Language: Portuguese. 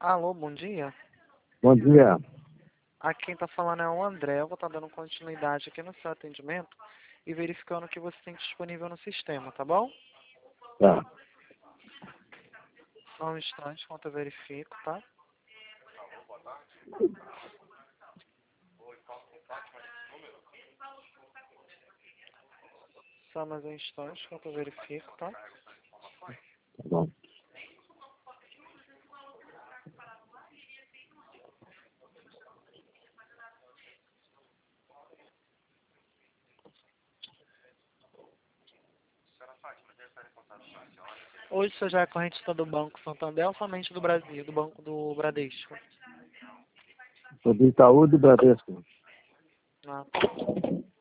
Alô, bom dia. Bom dia. Aqui quem está falando é o André. Eu vou estar dando continuidade aqui no seu atendimento e verificando o que você tem disponível no sistema, tá bom? Tá. Só um instante enquanto eu verifico, tá? Só mais um instante enquanto eu verifico, tá? Tá bom. Hoje você já é correntista do Banco Santander ou somente do Brasil, do Banco do Bradesco? Sou do Itaú do Bradesco. Ah, tá.